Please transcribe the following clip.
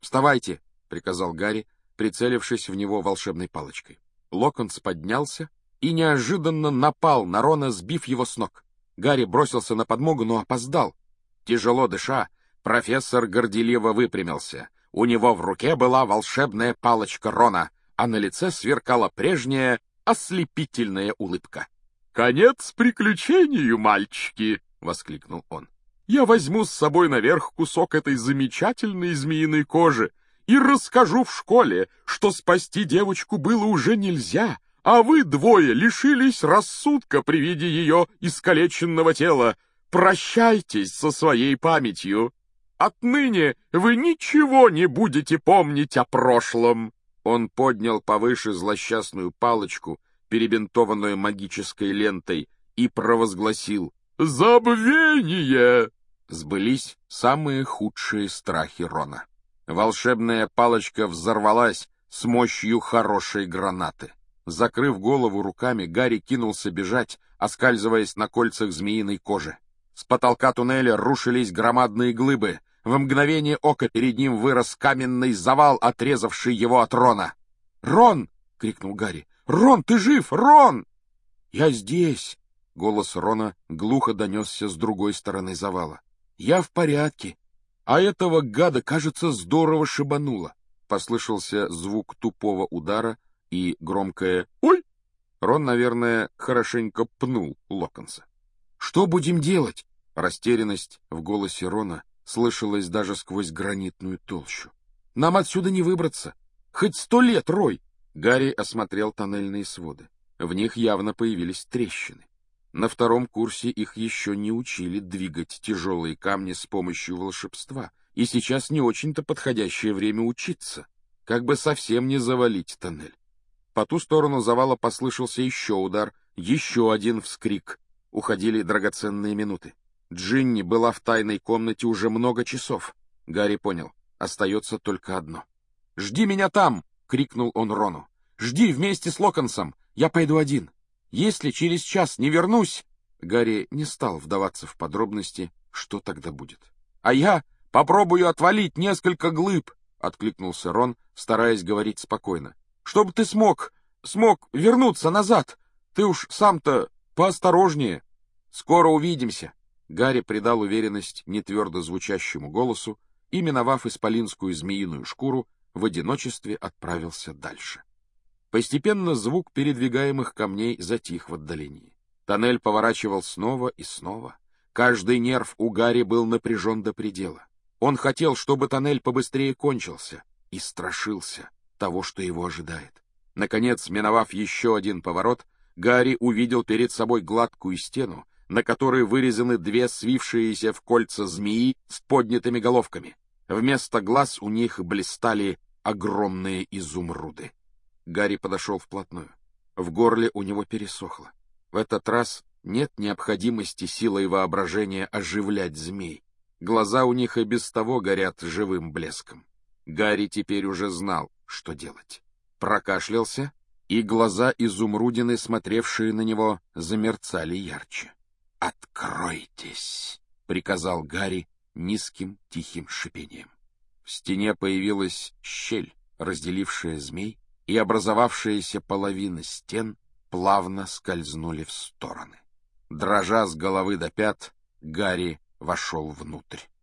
«Вставайте!» — приказал Гарри, прицелившись в него волшебной палочкой. Локонс поднялся и неожиданно напал на Рона, сбив его с ног. Гарри бросился на подмогу, но опоздал. Тяжело дыша, профессор горделиво выпрямился. У него в руке была волшебная палочка Рона, а на лице сверкала прежняя ослепительная улыбка. «Конец приключению, мальчики!» — воскликнул он. «Я возьму с собой наверх кусок этой замечательной змеиной кожи и расскажу в школе, что спасти девочку было уже нельзя, а вы двое лишились рассудка при виде ее искалеченного тела. Прощайтесь со своей памятью. Отныне вы ничего не будете помнить о прошлом». Он поднял повыше злосчастную палочку, перебинтованную магической лентой, и провозгласил «Забвение!». Сбылись самые худшие страхи Рона. Волшебная палочка взорвалась с мощью хорошей гранаты. Закрыв голову руками, Гарри кинулся бежать, оскальзываясь на кольцах змеиной кожи. С потолка туннеля рушились громадные глыбы. В мгновение ока перед ним вырос каменный завал, отрезавший его от Рона. «Рон!» — крикнул Гарри. «Рон, ты жив! Рон!» «Я здесь!» — голос Рона глухо донесся с другой стороны завала. «Я в порядке. А этого гада, кажется, здорово шибануло». Послышался звук тупого удара и громкое «Ой!». Рон, наверное, хорошенько пнул Локонса. «Что будем делать?» Растерянность в голосе Рона слышалась даже сквозь гранитную толщу. «Нам отсюда не выбраться. Хоть 100 лет рой!» Гарри осмотрел тоннельные своды. В них явно появились трещины. На втором курсе их еще не учили двигать тяжелые камни с помощью волшебства, и сейчас не очень-то подходящее время учиться, как бы совсем не завалить тоннель. По ту сторону завала послышался еще удар, еще один вскрик. Уходили драгоценные минуты. Джинни была в тайной комнате уже много часов. Гарри понял, остается только одно. «Жди меня там!» — крикнул он Рону. «Жди вместе с Локонсом! Я пойду один. Если через час не вернусь...» Гарри не стал вдаваться в подробности, что тогда будет. «А я попробую отвалить несколько глыб!» — откликнулся Рон, стараясь говорить спокойно. «Чтобы ты смог вернуться назад! Ты уж сам-то поосторожнее! Скоро увидимся!» Гарри придал уверенность нетвердо звучащему голосу и, миновав исполинскую змеиную шкуру, в одиночестве отправился дальше. Постепенно звук передвигаемых камней затих в отдалении. Тоннель поворачивал снова и снова. Каждый нерв у Гарри был напряжен до предела. Он хотел, чтобы тоннель побыстрее кончился, и страшился того, что его ожидает. Наконец, миновав еще один поворот, Гарри увидел перед собой гладкую стену, на которой вырезаны две свившиеся в кольца змеи с поднятыми головками. Вместо глаз у них блистали огромные изумруды. Гарри подошел вплотную. В горле у него пересохло. В этот раз нет необходимости силой воображения оживлять змей. Глаза у них и без того горят живым блеском. Гарри теперь уже знал, что делать. Прокашлялся, и глаза изумрудины, смотревшие на него, замерцали ярче. «Откройтесь!» — приказал Гарри низким тихим шипением. В стене появилась щель, разделившая змей, и образовавшиеся половины стен плавно скользнули в стороны. Дрожа с головы до пят, Гарри вошел внутрь.